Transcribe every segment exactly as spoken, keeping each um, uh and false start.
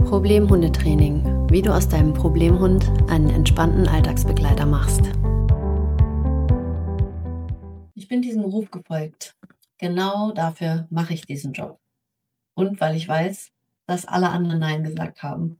Problemhundetraining, wie du aus deinem Problemhund einen entspannten Alltagsbegleiter machst. Ich bin diesem Ruf gefolgt. Genau dafür mache ich diesen Job. Und weil ich weiß, dass alle anderen Nein gesagt haben.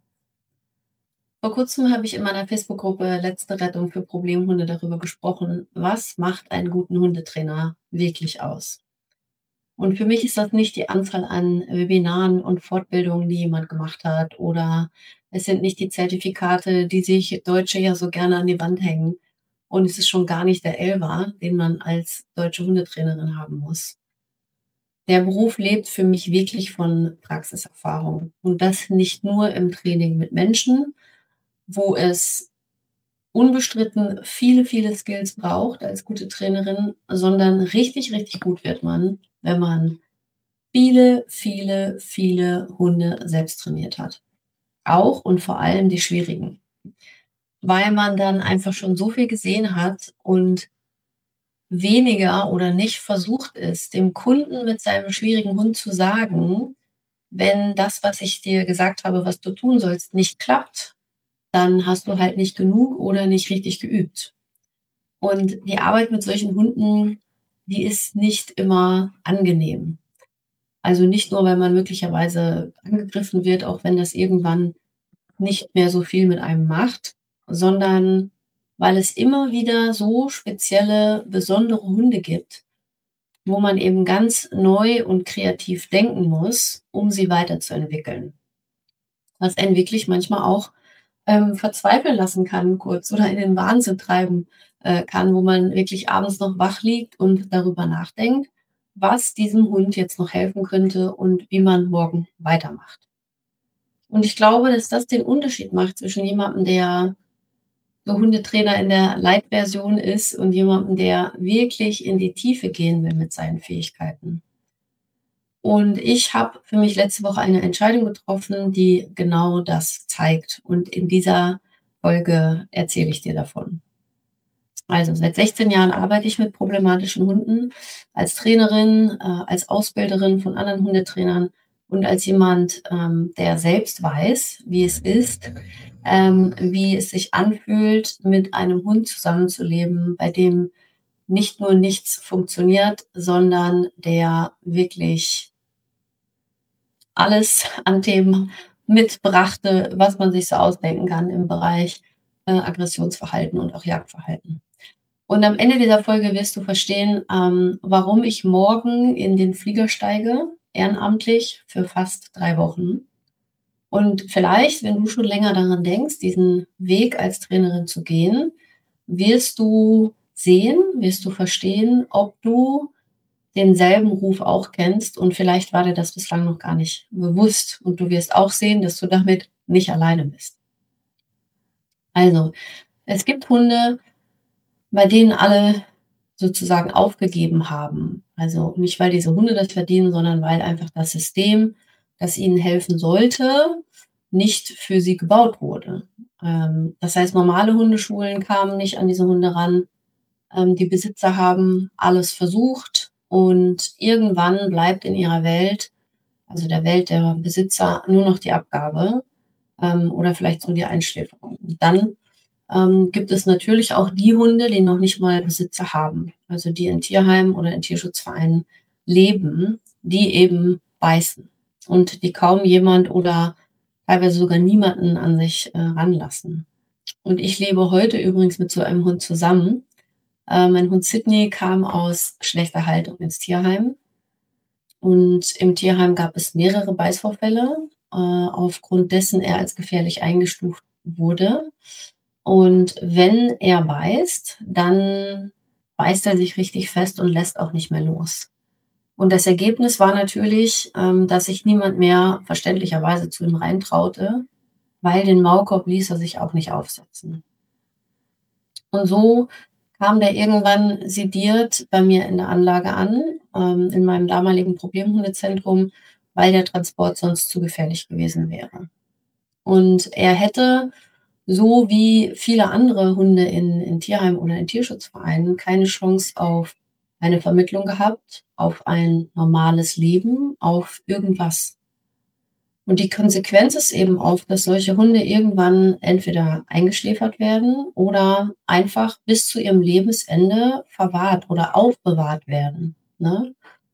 Vor kurzem habe ich in meiner Facebook-Gruppe Letzte Rettung für Problemhunde darüber gesprochen, was macht einen guten Hundetrainer wirklich aus. Und für mich ist das nicht die Anzahl an Webinaren und Fortbildungen, die jemand gemacht hat, oder es sind nicht die Zertifikate, die sich Deutsche ja so gerne an die Wand hängen. Und es ist schon gar nicht der Elfer, den man als deutsche Hundetrainerin haben muss. Der Beruf lebt für mich wirklich von Praxiserfahrung. Und das nicht nur im Training mit Menschen, wo es unbestritten viele, viele Skills braucht als gute Trainerin, sondern richtig, richtig gut wird man, wenn man viele, viele, viele Hunde selbst trainiert hat. Auch und vor allem die schwierigen. Weil man dann einfach schon so viel gesehen hat und weniger oder nicht versucht ist, dem Kunden mit seinem schwierigen Hund zu sagen, wenn das, was ich dir gesagt habe, was du tun sollst, nicht klappt, dann hast du halt nicht genug oder nicht richtig geübt. Und die Arbeit mit solchen Hunden, die ist nicht immer angenehm. Also nicht nur, weil man möglicherweise angegriffen wird, auch wenn das irgendwann nicht mehr so viel mit einem macht, sondern weil es immer wieder so spezielle, besondere Hunde gibt, wo man eben ganz neu und kreativ denken muss, um sie weiterzuentwickeln. Was einen wirklich manchmal auch ähm, verzweifeln lassen kann kurz oder in den Wahnsinn treiben äh, kann, wo man wirklich abends noch wach liegt und darüber nachdenkt, was diesem Hund jetzt noch helfen könnte und wie man morgen weitermacht. Und ich glaube, dass das den Unterschied macht zwischen jemandem, der so Hundetrainer in der Light-Version ist und jemandem, der wirklich in die Tiefe gehen will mit seinen Fähigkeiten. Und ich habe für mich letzte Woche eine Entscheidung getroffen, die genau das zeigt. Und in dieser Folge erzähle ich dir davon. Also seit sechzehn Jahren arbeite ich mit problematischen Hunden als Trainerin, äh, als Ausbilderin von anderen Hundetrainern und als jemand, ähm, der selbst weiß, wie es ist, ähm, wie es sich anfühlt, mit einem Hund zusammenzuleben, bei dem nicht nur nichts funktioniert, sondern der wirklich alles an Themen mitbrachte, was man sich so ausdenken kann im Bereich äh, Aggressionsverhalten und auch Jagdverhalten. Und am Ende dieser Folge wirst du verstehen, ähm, warum ich morgen in den Flieger steige, ehrenamtlich für fast drei Wochen. Und vielleicht, wenn du schon länger daran denkst, diesen Weg als Trainerin zu gehen, wirst du sehen, wirst du verstehen, ob du denselben Ruf auch kennst und vielleicht war dir das bislang noch gar nicht bewusst und du wirst auch sehen, dass du damit nicht alleine bist. Also, es gibt Hunde, bei denen alle sozusagen aufgegeben haben. Also nicht, weil diese Hunde das verdienen, sondern weil einfach das System, das ihnen helfen sollte, nicht für sie gebaut wurde. Ähm, das heißt, normale Hundeschulen kamen nicht an diese Hunde ran. Ähm, die Besitzer haben alles versucht und irgendwann bleibt in ihrer Welt, also der Welt der Besitzer, nur noch die Abgabe ähm, oder vielleicht so die Einschläferung. Und dann ähm, gibt es natürlich auch die Hunde, die noch nicht mal Besitzer haben, also die in Tierheimen oder in Tierschutzvereinen leben, die eben beißen und die kaum jemand oder teilweise sogar niemanden an sich äh, ranlassen. Und ich lebe heute übrigens mit so einem Hund zusammen. Äh, mein Hund Sydney kam aus schlechter Haltung ins Tierheim. Und im Tierheim gab es mehrere Beißvorfälle, äh, aufgrund dessen er als gefährlich eingestuft wurde. Und wenn er beißt, dann beißt er sich richtig fest und lässt auch nicht mehr los. Und das Ergebnis war natürlich, ähm, dass sich niemand mehr verständlicherweise zu ihm reintraute, weil den Maulkorb ließ er sich auch nicht aufsetzen. Und so kam der irgendwann sediert bei mir in der Anlage an, ähm, in meinem damaligen Problemhundezentrum, weil der Transport sonst zu gefährlich gewesen wäre. Und er hätte, so wie viele andere Hunde in, in Tierheimen oder in Tierschutzvereinen, keine Chance auf eine Vermittlung gehabt, auf ein normales Leben, auf irgendwas. Und die Konsequenz ist eben oft, dass solche Hunde irgendwann entweder eingeschläfert werden oder einfach bis zu ihrem Lebensende verwahrt oder aufbewahrt werden, ne?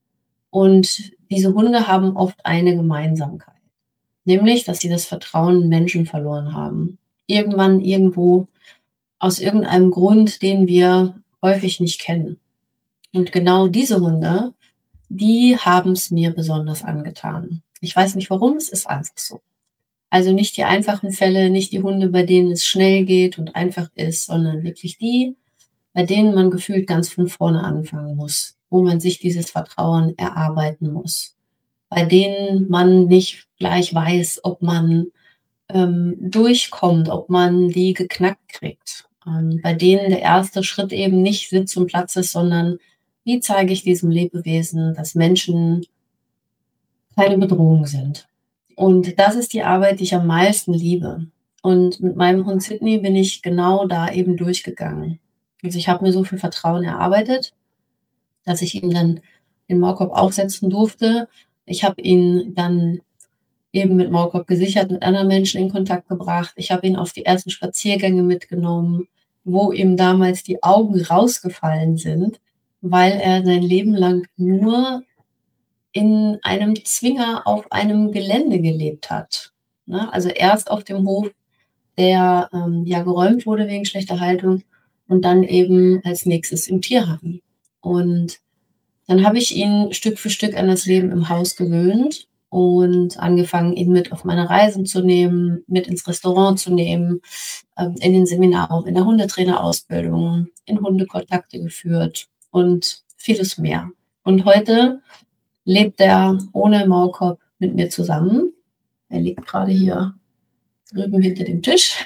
Und diese Hunde haben oft eine Gemeinsamkeit, nämlich, dass sie das Vertrauen in Menschen verloren haben. Irgendwann, irgendwo, aus irgendeinem Grund, den wir häufig nicht kennen. Und genau diese Hunde, die haben's mir besonders angetan. Ich weiß nicht warum, es ist einfach so. Also nicht die einfachen Fälle, nicht die Hunde, bei denen es schnell geht und einfach ist, sondern wirklich die, bei denen man gefühlt ganz von vorne anfangen muss, wo man sich dieses Vertrauen erarbeiten muss, bei denen man nicht gleich weiß, ob man, ähm, durchkommt, ob man die geknackt kriegt, ähm, bei denen der erste Schritt eben nicht Sitz und Platz ist, sondern wie zeige ich diesem Lebewesen, dass Menschen keine Bedrohung sind. Und das ist die Arbeit, die ich am meisten liebe. Und mit meinem Hund Sydney bin ich genau da eben durchgegangen. Also, ich habe mir so viel Vertrauen erarbeitet, dass ich ihn dann in Maulkorb aufsetzen durfte. Ich habe ihn dann eben mit Maulkorb gesichert mit anderen Menschen in Kontakt gebracht. Ich habe ihn auf die ersten Spaziergänge mitgenommen, wo ihm damals die Augen rausgefallen sind, weil er sein Leben lang nur in einem Zwinger auf einem Gelände gelebt hat, ne? Also, erst auf dem Hof, der, ähm, ja geräumt wurde wegen schlechter Haltung und dann eben als Nächstes im Tierheim. Und dann habe ich ihn Stück für Stück an das Leben im Haus gewöhnt und angefangen, ihn mit auf meine Reisen zu nehmen, mit ins Restaurant zu nehmen, ähm, in den Seminarraum, in der Hundetrainerausbildung, in Hundekontakte geführt und vieles mehr. Und heute lebt er ohne Maulkorb mit mir zusammen. Er liegt grade hier drüben hinter dem Tisch.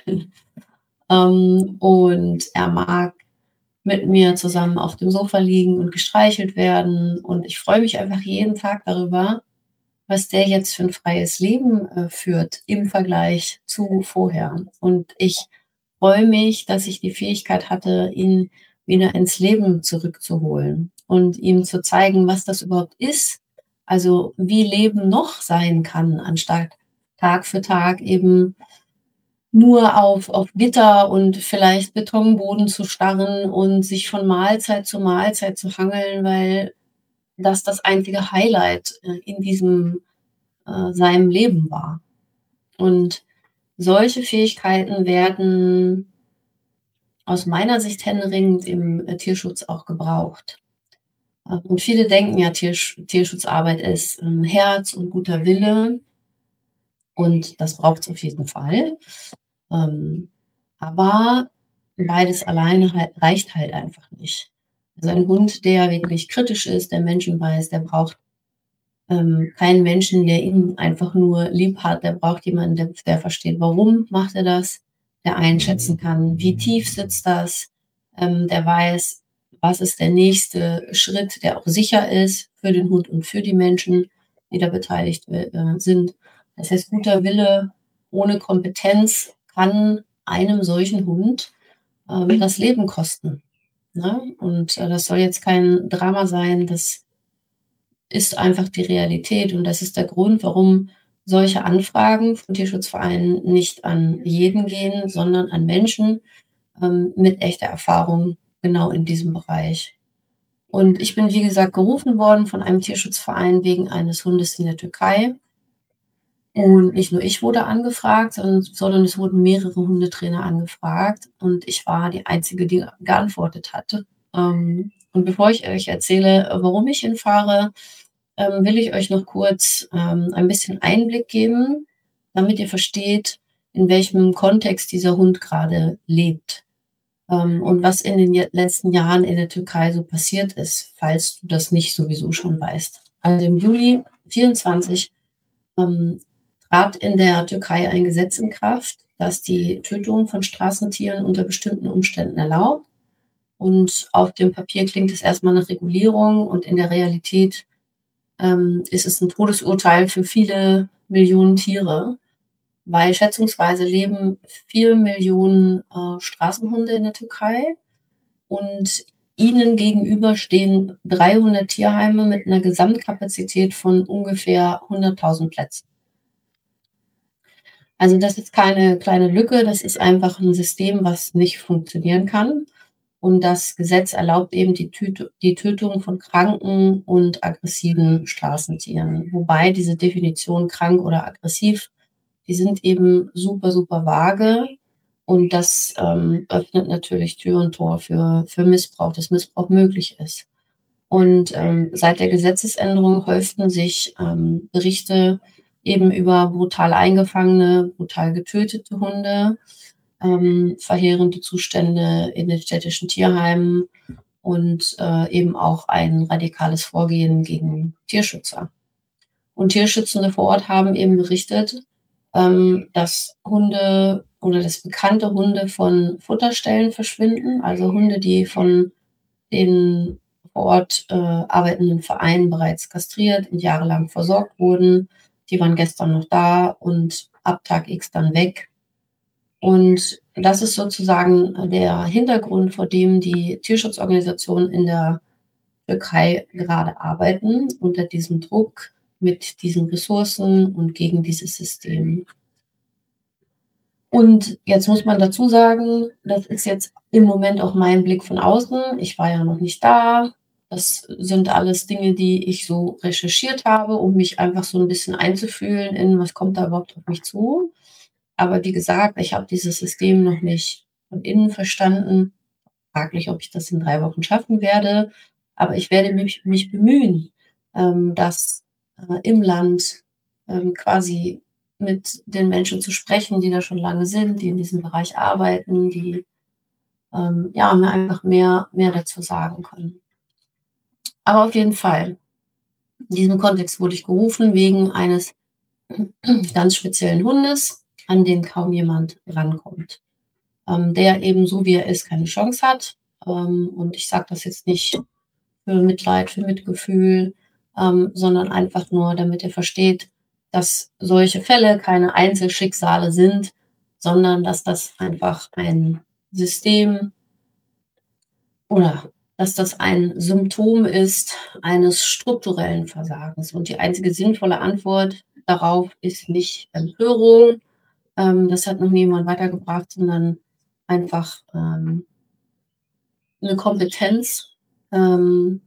Ähm, und er mag mit mir zusammen auf dem Sofa liegen und gestreichelt werden. Und ich freue mich einfach jeden Tag darüber, was der jetzt für 'n freies Leben, äh, führt im Vergleich zu vorher. Und ich freue mich, dass ich die Fähigkeit hatte, ihn wieder ins Leben zurückzuholen und ihm zu zeigen, was das überhaupt ist. Also, wie Leben noch sein kann, anstatt Tag für Tag eben nur auf auf Gitter und vielleicht Betonboden zu starren und sich von Mahlzeit zu Mahlzeit zu hangeln, weil das das einzige Highlight, äh, in diesem, äh seinem Leben war. Und solche Fähigkeiten werden aus meiner Sicht händeringend im, äh, Tierschutz auch gebraucht. Äh, und viele denken ja, Tiersch Tierschutzarbeit ist, ähm, Herz und guter Wille. Und das braucht's auf jeden Fall. Ähm, aber beides alleine halt reicht halt einfach nicht. Also, ein Hund, der wirklich kritisch ist, der Menschen beißt, der braucht, ähm, keinen Menschen, der ihn einfach nur lieb hat. Der braucht jemanden, der der versteht, warum macht er das, der einschätzen kann, wie tief sitzt das, ähm, der weiß, was ist der nächste Schritt, der auch sicher ist für den Hund und für die Menschen, die da beteiligt w äh, sind. Das heißt, guter Wille ohne Kompetenz kann einem solchen Hund, ähm, das Leben kosten, ne? Und, äh, das soll jetzt kein Drama sein, das ist einfach die Realität. Und das ist der Grund, warum solche Anfragen von Tierschutzvereinen nicht an jeden gehen, sondern an Menschen, ähm, mit echter Erfahrung genau in diesem Bereich. Und ich bin, wie gesagt, gerufen worden von einem Tierschutzverein wegen eines Hundes in der Türkei. Und nicht nur ich wurde angefragt, sondern sondern es wurden mehrere Hundetrainer angefragt und ich war die Einzige, die geantwortet hatte. Ähm, und bevor ich euch erzähle, äh, warum ich hinfahre, ähm, will ich euch noch kurz, ähm, ein bisschen Einblick geben, damit ihr versteht, in welchem Kontext dieser Hund grade lebt, ähm, und was in den je letzten Jahren in der Türkei so passiert ist, falls du das nicht sowieso schon weißt. Also, im Juli vierundzwanzig, ähm, trat in der Türkei ein Gesetz in Kraft, das die Tötung von Straßentieren unter bestimmten Umständen erlaubt. Und auf dem Papier klingt es erst mal nach Regulierung und in der Realität, ähm, ist es 'n Todesurteil für viele Millionen Tiere, weil schätzungsweise leben vier Millionen, äh, Straßenhunde in der Türkei und ihnen gegenüber stehen dreihundert Tierheime mit 'ner Gesamtkapazität von ungefähr hunderttausend Plätzen. Also, das ist keine kleine Lücke, das ist einfach 'n System, was nicht funktionieren kann. Und das Gesetz erlaubt eben die Tüt die Tötung von kranken und aggressiven Straßentieren. Wobei diese Definition krank oder aggressiv, die sind eben super, super vage und das, ähm, öffnet natürlich Tür und Tor für für Missbrauch, dass Missbrauch möglich ist. Und, ähm, seit der Gesetzesänderung häuften sich, ähm, Berichte eben über brutal eingefangene, brutal getötete Hunde, ähm, verheerende Zustände in den städtischen Tierheimen und, äh, eben auch ein radikales Vorgehen gegen Tierschützer. Und Tierschützende vor Ort haben eben berichtet, ähm, dass Hunde oder dass bekannte Hunde von Futterstellen verschwinden, also Hunde, die von den vor Ort, äh, arbeitenden Vereinen bereits kastriert und jahrelang versorgt wurden. Die waren gestern noch da und ab Tag X dann weg. Und das ist sozusagen, äh, der Hintergrund, vor dem die Tierschutzorganisationen in der Türkei gerade arbeiten, unter diesem Druck, mit diesen Ressourcen und gegen dieses System. Und jetzt muss man dazu sagen, das ist jetzt im Moment auch mein Blick von außen. Ich war ja noch nicht da. Das sind alles Dinge, die ich so recherchiert habe, um mich einfach so 'n bisschen einzufühlen in: Was kommt da überhaupt auf mich zu? Aber wie gesagt, ich habe dieses System noch nicht von innen verstanden. Fraglich, ob ich das in drei Wochen schaffen werde, aber ich werde mich mich bemühen, ähm, das, äh, im Land, ähm, quasi mit den Menschen zu sprechen, die da schon lange sind, die in diesem Bereich arbeiten, die, ähm, ja, mir einfach mehr mehr dazu sagen können. Aber auf jeden Fall, in diesem Kontext wurde ich gerufen wegen eines ganz speziellen Hundes, an den kaum jemand rankommt, ähm, der eben so, wie er ist, keine Chance hat. Ähm, und ich sage das jetzt nicht für Mitleid, für Mitgefühl, ähm, sondern einfach nur, damit ihr versteht, dass solche Fälle keine Einzelschicksale sind, sondern dass das einfach ein System oder dass das ein Symptom ist eines strukturellen Versagens. Und die einzige sinnvolle Antwort darauf ist nicht Empörung, ähm, das hat noch niemand weitergebracht, sondern einfach, ähm 'ne Kompetenz, ähm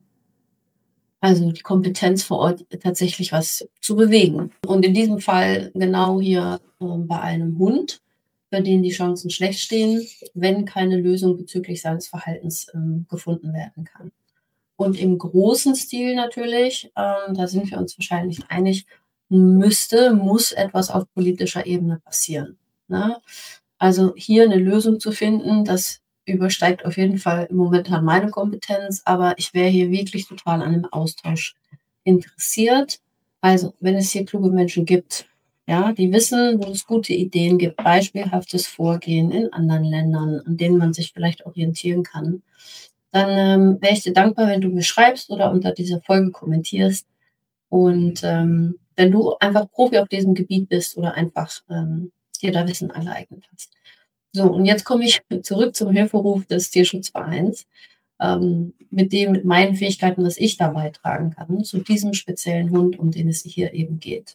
also die Kompetenz vor Ort tatsächlich was zu bewegen. Und in diesem Fall genau hier, ähm, bei einem Hund, bei dem die Chancen schlecht stehen, wenn keine Lösung bezüglich seines Verhaltens, ähm, gefunden werden kann. Und im großen Stil natürlich, ähm, da sind wir uns wahrscheinlich einig, müsste muss etwas auf politischer Ebene passieren, ne? Also, hier 'ne Lösung zu finden, das übersteigt auf jeden Fall momentan meine Kompetenz, aber ich wäre hier wirklich total an 'nem Austausch interessiert. Also, wenn es hier kluge Menschen gibt, ja, die wissen, wo es gute Ideen gibt, beispielhaftes Vorgehen in anderen Ländern, an denen man sich vielleicht orientieren kann, dann, ähm, wäre ich dir dankbar, wenn du mir schreibst oder unter dieser Folge kommentierst. Und, ähm, wenn du einfach Profi auf diesem Gebiet bist oder einfach, ähm, dir da Wissen angeeignet hast. So, und jetzt komme ich zurück zum Hilferuf des Tierschutzvereins, ähm, mit dem mit meinen Fähigkeiten, was ich da beitragen kann, zu diesem speziellen Hund, um den es hier eben geht.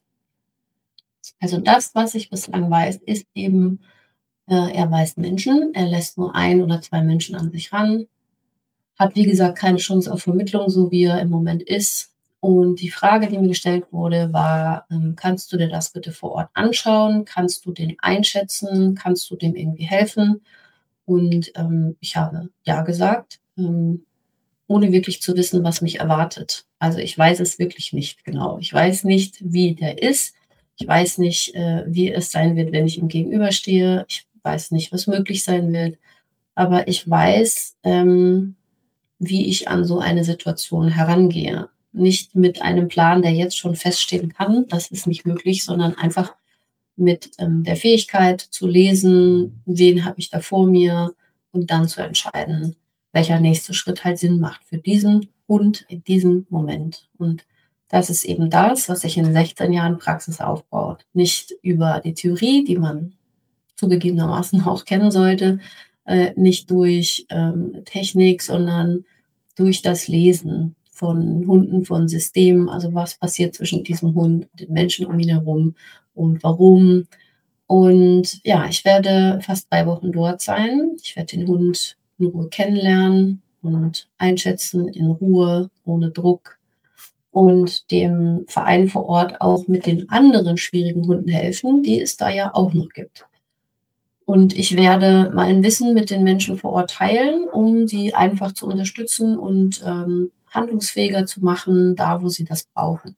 Also das, was ich bislang weiß, ist eben, äh, er beißt Menschen. Er lässt nur ein oder zwei Menschen an sich ran. Hat, wie gesagt, keine Chance auf Vermittlung, so wie er im Moment ist. Und die Frage, die mir gestellt wurde, war, ähm: „Kannst du dir das bitte vor Ort anschauen? Kannst du den einschätzen? Kannst du dem irgendwie helfen?“ Und, ähm, ich habe ja gesagt, ähm, ohne wirklich zu wissen, was mich erwartet. Also, ich weiß es wirklich nicht genau. Ich weiß nicht, wie der ist. Ich weiß nicht, äh, wie es sein wird, wenn ich ihm gegenüberstehe. Ich weiß nicht, was möglich sein wird. Aber ich weiß, ähm, wie ich an so eine Situation herangehe. Nicht mit einem Plan, der jetzt schon feststehen kann, das ist nicht möglich, sondern einfach mit, ähm, der Fähigkeit zu lesen, wen habe ich da vor mir und dann zu entscheiden, welcher nächste Schritt halt Sinn macht für diesen Hund in diesem Moment. Und das ist eben das, was sich in sechzehn Jahren Praxis aufbaut. Nicht über die Theorie, die man zugegebenermaßen auch kennen sollte, äh, nicht durch, ähm, Technik, sondern durch das Lesen von Hunden, von Systemen. Also, was passiert zwischen diesem Hund und den Menschen um ihn herum und warum? Und ja, ich werde fast drei Wochen dort sein. Ich werde den Hund in Ruhe kennenlernen und einschätzen in Ruhe, ohne Druck und dem Verein vor Ort auch mit den anderen schwierigen Hunden helfen, die es da ja auch noch gibt. Und ich werde mein Wissen mit den Menschen vor Ort teilen, um sie einfach zu unterstützen und, ähm, handlungsfähiger zu machen, da wo sie das brauchen.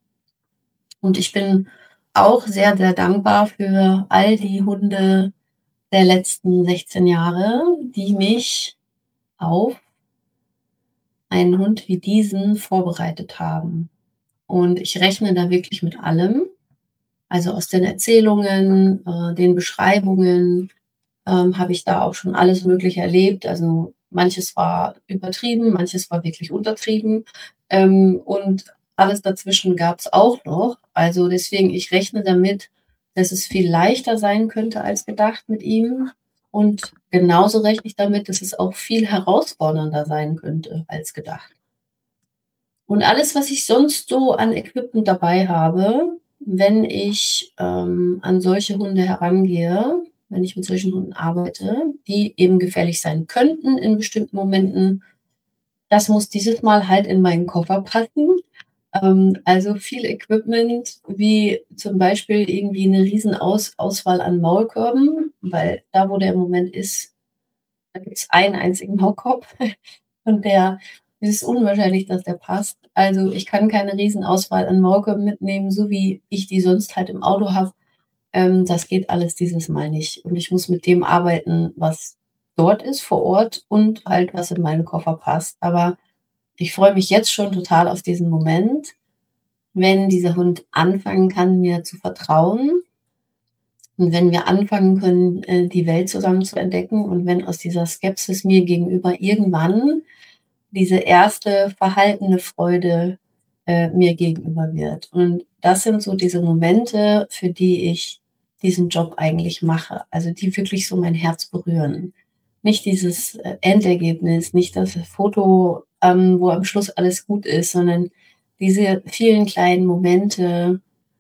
Und ich bin auch sehr, sehr dankbar für all die Hunde der letzten sechzehn Jahre, die mich auf einen Hund wie diesen vorbereitet haben. Und ich rechne da wirklich mit allem. Also, aus den Erzählungen, äh, den Beschreibungen, ähm, habe ich da auch schon alles Mögliche erlebt. Also, manches war übertrieben, manches war wirklich untertrieben, ähm, und alles dazwischen gab's auch noch. Also, deswegen, ich rechne damit, dass es viel leichter sein könnte als gedacht mit ihm. Und genauso rechne ich damit, dass es auch viel herausfordernder sein könnte als gedacht. Und alles, was ich sonst so an Equipment dabei habe, wenn ich, ähm, an solche Hunde herangehe, wenn ich mit solchen Hunden arbeite, die eben gefährlich sein könnten in bestimmten Momenten, das muss dieses Mal halt in meinen Koffer passen. Ähm, also viel Equipment, wie zum Beispiel irgendwie 'ne Riesenaus Auswahl an Maulkörben, weil da, wo der im Moment ist, da gibt's einen einzigen Maulkorb und der es ist unwahrscheinlich, dass der passt. Also, ich kann keine Riesenauswahl an Maulkörben mitnehmen, so wie ich die sonst halt im Auto habe. Ähm, das geht alles dieses Mal nicht. Und ich muss mit dem arbeiten, was dort ist vor Ort und halt, was in meinen Koffer passt. Aber ich freue mich jetzt schon total auf diesen Moment, wenn dieser Hund anfangen kann, mir zu vertrauen und wenn wir anfangen können, äh, die Welt zusammen zu entdecken und wenn aus dieser Skepsis mir gegenüber irgendwann diese erste verhaltene Freude, äh, mir gegenüber wird. Und das sind so diese Momente, für die ich diesen Job eigentlich mache, also die wirklich so mein Herz berühren. Nicht dieses, äh, Endergebnis, nicht das Foto, ähm, wo am Schluss alles gut ist, sondern diese vielen kleinen Momente,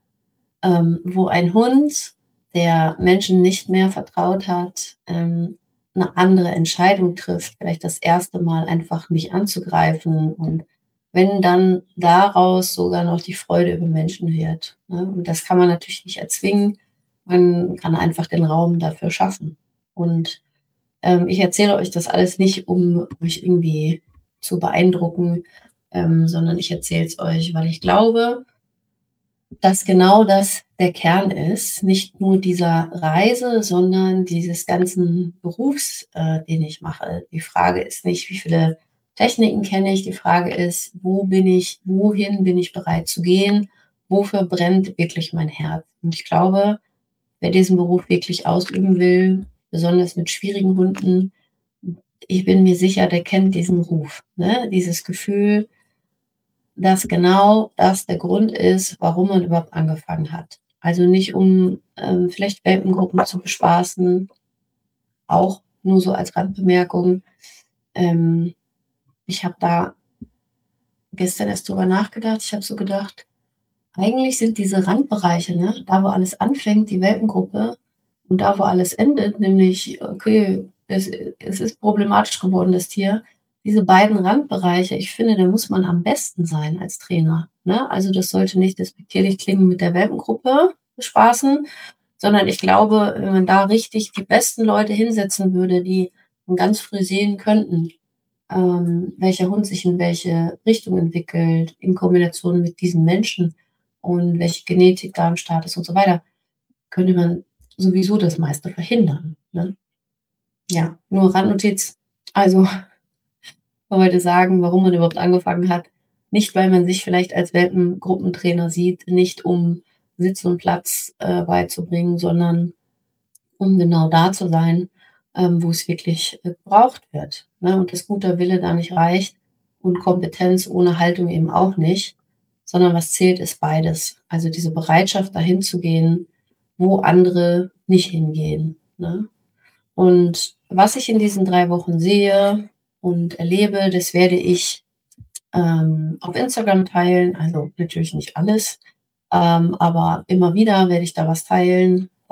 ähm, wo ein Hund, der Menschen nicht mehr vertraut hat, ähm, 'ne andere Entscheidung trifft, vielleicht das erste Mal einfach mich anzugreifen und wenn dann daraus sogar noch die Freude über Menschen wird, ne? Und das kann man natürlich nicht erzwingen. Man kann einfach den Raum dafür schaffen. Und, ähm, ich erzähle euch das alles nicht, um euch irgendwie zu beeindrucken, ähm, sondern ich erzähle es euch, weil ich glaube dass genau das der Kern ist, nicht nur dieser Reise, sondern dieses ganzen Berufs, äh, den ich mache. Die Frage ist nicht: „Wie viele Techniken kenne ich?“ Die Frage ist: „Wo bin ich wohin bin ich bereit zu gehen? Wofür brennt wirklich mein Herz?“ Und ich glaube, wer diesen Beruf wirklich ausüben will, besonders mit schwierigen Hunden, ich bin mir sicher, der kennt diesen Ruf, ne? Dieses Gefühl dass genau das der Grund ist, warum man überhaupt angefangen hat. Also, nicht um, ähm, vielleicht Welpengruppen zu bespaßen, auch nur so als Randbemerkung. Ähm, ich habe da gestern erst drüber nachgedacht. Ich habe so gedacht: „Eigentlich sind diese Randbereiche, ne, da wo alles anfängt, die Welpengruppe und da wo alles endet, nämlich, okay, es es ist problematisch geworden, das Tier.“ Diese beiden Randbereiche, ich finde, da muss man am besten sein als Trainer, ne? Also, das sollte nicht despektierlich klingen mit der Welpengruppe bespaßen, sondern ich glaube, wenn man da richtig die besten Leute hinsetzen würde, die schon ganz früh sehen könnten, ähm, welcher Hund sich in welche Richtung entwickelt, in Kombination mit diesen Menschen und welche Genetik da am Start ist und so weiter, könnte man sowieso das meiste verhindern, ne? Ja, nur Randnotiz. Also, wollte sagen, warum man überhaupt angefangen hat. Nicht, weil man sich vielleicht als Welpengruppentrainer sieht, nicht um Sitz und Platz, äh, beizubringen, sondern um genau da zu sein, ähm, wo es wirklich, äh, gebraucht wird, ne? Und dass guter Wille da nicht reicht und Kompetenz ohne Haltung eben auch nicht, sondern was zählt, ist beides. Also, diese Bereitschaft, dahin zu gehen, wo andere nicht hingehen, ne? Und was ich in diesen drei Wochen sehe und erlebe, das werde ich, ähm, auf Instagram teilen. Also, natürlich nicht alles, ähm, aber immer wieder werde ich da was teilen,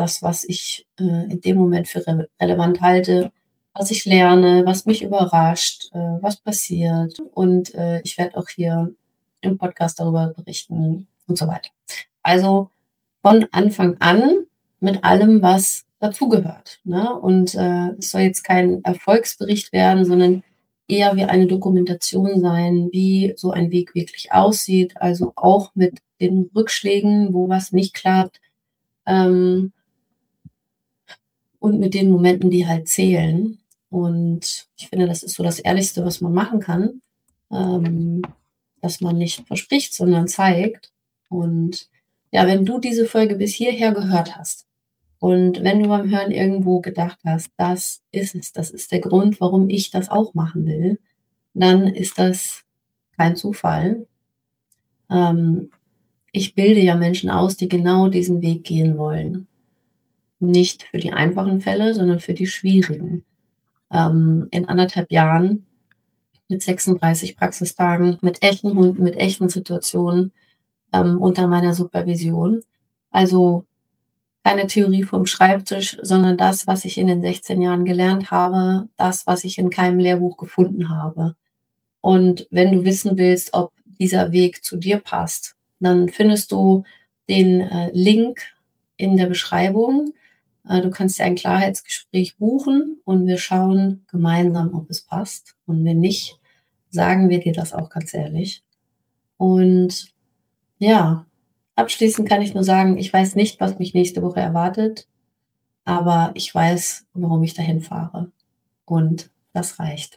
das, was ich äh, in dem Moment für re relevant halte, was ich lerne, was mich überrascht, äh, was passiert. Und äh, ich werde auch hier im Podcast darüber berichten und so weiter. Also von Anfang an mit allem, was dazugehört, ne? Und äh, es soll jetzt kein Erfolgsbericht werden, sondern eher wie eine Dokumentation sein, wie so ein Weg wirklich aussieht, also auch mit den Rückschlägen, wo was nicht klappt, ähm, und mit den Momenten, die halt zählen. Und ich finde, das ist so das Ehrlichste, was man machen kann, ähm, dass man nicht verspricht, sondern zeigt. Und ja, wenn du diese Folge bis hierher gehört hast und wenn du beim Hören irgendwo gedacht hast: „Das ist es, das ist der Grund, warum ich das auch machen will“, dann ist das kein Zufall. Ähm, Ich bilde ja Menschen aus, die genau diesen Weg gehen wollen. Nicht für die einfachen Fälle, sondern für die schwierigen. Ähm, in anderthalb Jahren mit sechsunddreißig Praxistagen, mit echten Hunden, mit echten Situationen, ähm, unter meiner Supervision. Also keine Theorie vom Schreibtisch, sondern das, was ich in den sechzehn Jahren gelernt habe, das, was ich in keinem Lehrbuch gefunden habe. Und wenn du wissen willst, ob dieser Weg zu dir passt, dann findest du den äh, Link in der Beschreibung. Äh, du kannst dir ein Klarheitsgespräch buchen und wir schauen gemeinsam, ob es passt. Und wenn nicht, sagen wir dir das auch ganz ehrlich. Und ja, abschließend kann ich nur sagen, ich weiß nicht, was mich nächste Woche erwartet, aber ich weiß, warum ich dahin fahre. Und das reicht.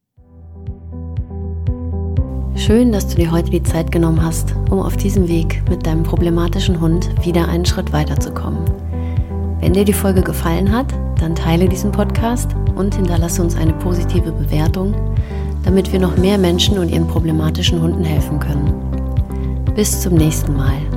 Schön, dass du dir heute die Zeit genommen hast, um auf diesem Weg mit deinem problematischen Hund wieder einen Schritt weiterzukommen. Wenn dir die Folge gefallen hat, dann teile diesen Podcast und hinterlasse uns eine positive Bewertung, damit wir noch mehr Menschen und ihren problematischen Hunden helfen können. Bis zum nächsten Mal.